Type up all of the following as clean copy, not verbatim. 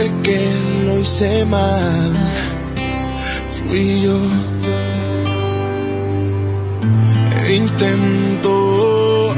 sé que lo hice mal, fui yo. Intento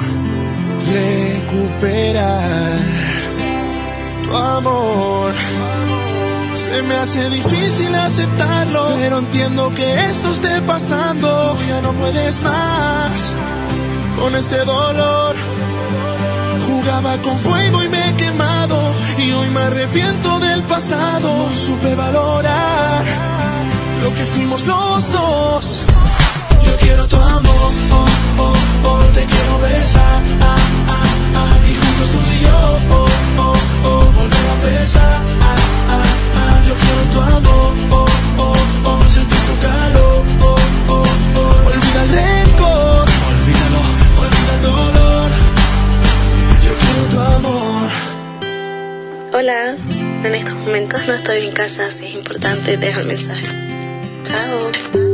recuperar tu amor. Se me hace difícil aceptarlo, pero entiendo que esto esté pasando. Ya no puedes más con este dolor. Jugaba con fuego y me he quemado, y hoy me arrepiento del pasado. No supe valorar lo que fuimos los dos. Yo quiero tu amor, te quiero besar, y juntos tú y yo, volver a empezar. Yo quiero tu amor, sentir tu calor, olvida el rencor, olvídalo, olvida el dolor. Yo quiero tu amor. Hola, en estos momentos no estoy en casa, si es importante deja el mensaje. Chao.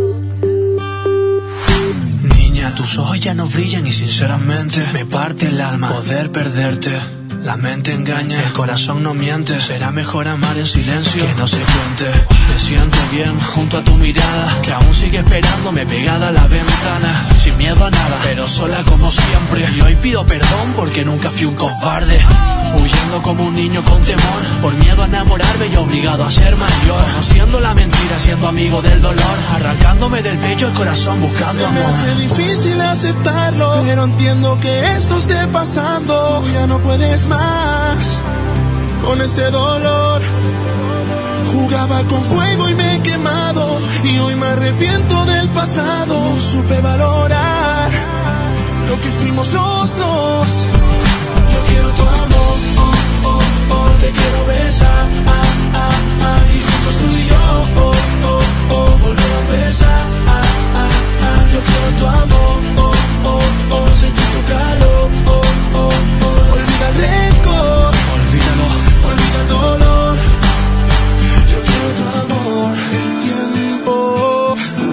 Tus ojos ya no brillan y sinceramente me parte el alma poder perderte. La mente engaña, el corazón no miente. Será mejor amar en silencio que no se cuente. Me siento bien junto a tu mirada, que aún sigue esperándome pegada a la ventana. Sin miedo a nada, pero sola como siempre. Y hoy pido perdón porque nunca fui un cobarde, huyendo como un niño con temor, por miedo a enamorarme y obligado a ser mayor. Conociendo la mentira, siendo amigo del dolor, arrancándome del pecho el corazón buscando amor. Se me hace difícil aceptarlo, pero entiendo que esto esté pasando. Ya no puedes más con este dolor. Jugaba con fuego y me he quemado, y hoy me arrepiento del pasado. No supe valorar lo que fuimos los dos. Yo quiero tu amor, te quiero besar, y juntos tú y yo, volver a empezar. Yo quiero tu amor, sentir tu calor, olvida el rencor, olvídalo, olvida el dolor. Yo quiero tu amor. El tiempo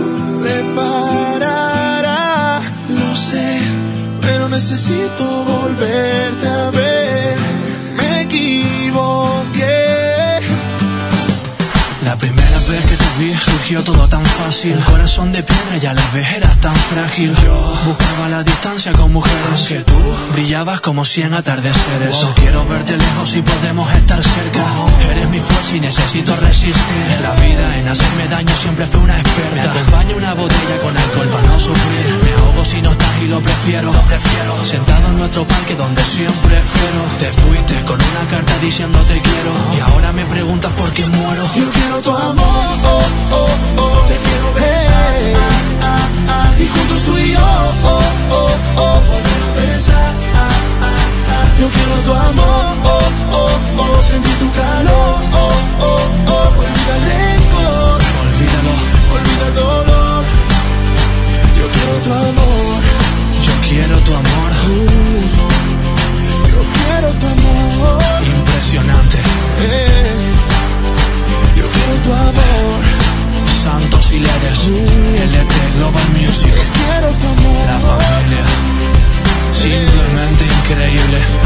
reparará, lo sé, pero necesito volverte a ver. Me equivoqué. La primera vez que te vi surgió todo tan fácil. Corazón de piedra y a la vez eras tan frágil. Yo buscaba la distancia con mujeres, que tú brillabas como 100 atardeceres. No quiero verte lejos si podemos estar cerca. Eres mi fuerza y necesito resistir. En la vida, en hacerme daño siempre fue una experta. Me acompaña una botella con alcohol para no sufrir. Me ahogo si no estás y lo prefiero. Sentado en nuestro parque donde siempre espero. Te fuiste con una carta diciendo te quiero, y ahora me preguntas por qué muero. Yo quiero tu amor, te quiero besar, y juntos tú y yo, volver a empezar. Yo quiero tu amor, sentir tu calor, olvida el rencor, olvídalo, olvida el dolor. Yo quiero tu amor, yo quiero tu amor, yo quiero tu amor, impresionante. Yo quiero tu amor, Santos y Leres, LT Global Music. yo quiero tu amor, la familia, simplemente increíble.